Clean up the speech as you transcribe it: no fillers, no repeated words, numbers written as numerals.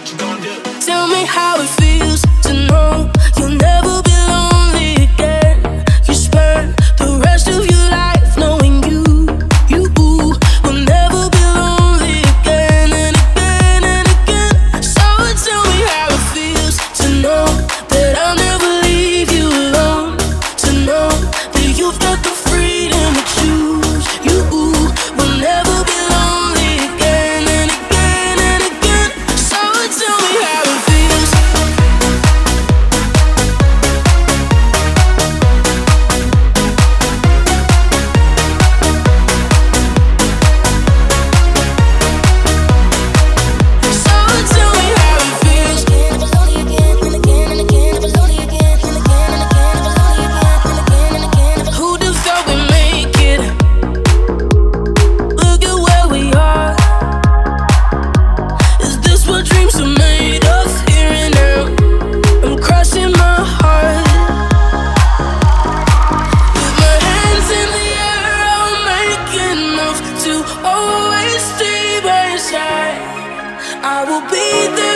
Tell me how it feels to know you'll never be lonely again. You spend the rest of your life knowing you will never be lonely again and again and again. So tell me how it feels to know that I'll never leave you alone. To know that you've got the freedom to choose. You will never be lonely again and again and again. So tell me how it feels. I will be there.